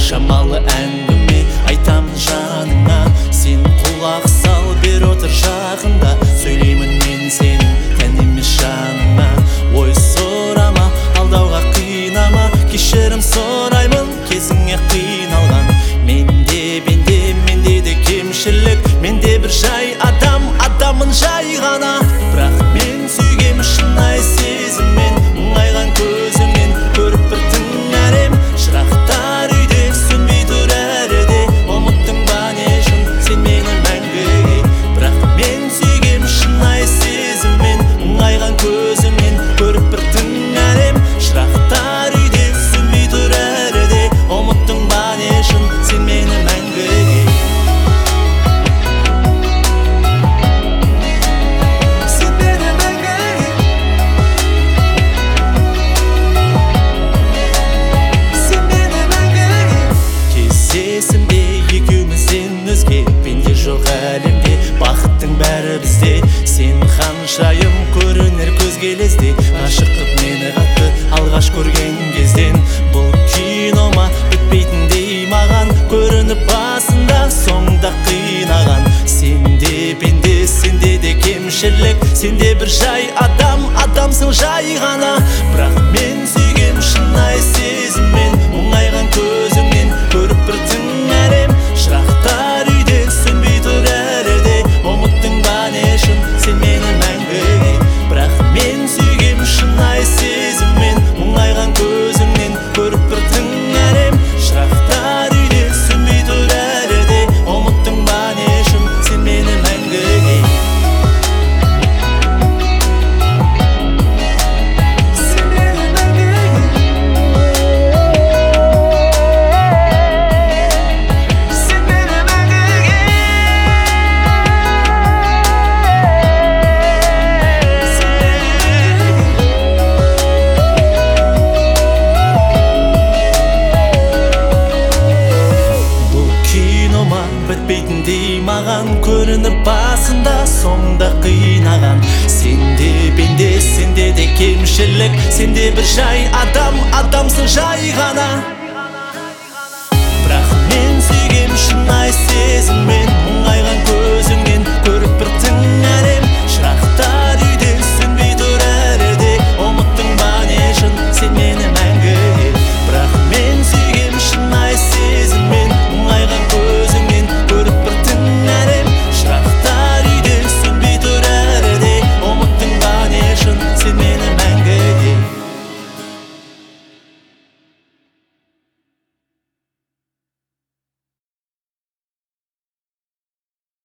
шамалы әңгіме айтамын жаныңа. Сен құлақ сал, бер отыр жағында. Сөйлеймін мен сенің тән емес жаныңа. Ой сұрама, алдауға қинама. Кешірім сұраймын кезіңе қиналған. Менде де кемшілік, менде бір жай адаммын жай ғана. Бірақ мен сүйгем шынай сезіммен, мұңайған көзіңнен көріп бір түн әрем. Шырақтар үйде сөнбей тұр әлі де, ұмыттың ба не шын сен мені мәңгіге. Бірақ мен сүйгем шынай сезіммен, мұңайған көзіңнен көріп бір түн әрем. Шырақтар үйде сөнбей тұр әлі де, ұмыттың ба не шын сен мені мәңгіге. Пенде жоқ әлемде, бақыттың бәрі бізде. Сен ханшайым көрінер көзге лезде. Ғашық қып мені қатты алғаш көрген кезден. Бұл кинома бітпейтіндей маған көрініп басында, соңда қинаған. Сенде пенде, сенде де кемшілік, сенде бір жай адамсың жай ғана. Бірақ мен сүйгем шынай сезіммен, мұңайған көзіңнен көріп бір түн әрем. Шырақтар үйде сөнбей тұр әлі де, ұмыттың ба не шын сен мені мәңгіге. Бірақ мен сүйгем шынай сезіммен, мұңайған көзіңнен көріп бір түн әрем. Шырақтар үйде сөнбей тұр әлі де, ұмыттың ба не шын сен мені мәңгіге. Бітпейтіндей маған көрініп басында, соңда қинаған. Сенде пенде, сенде де кемшілік, сенде бір жай адамсың жай ғана. Бірақ мен сүйгем шынай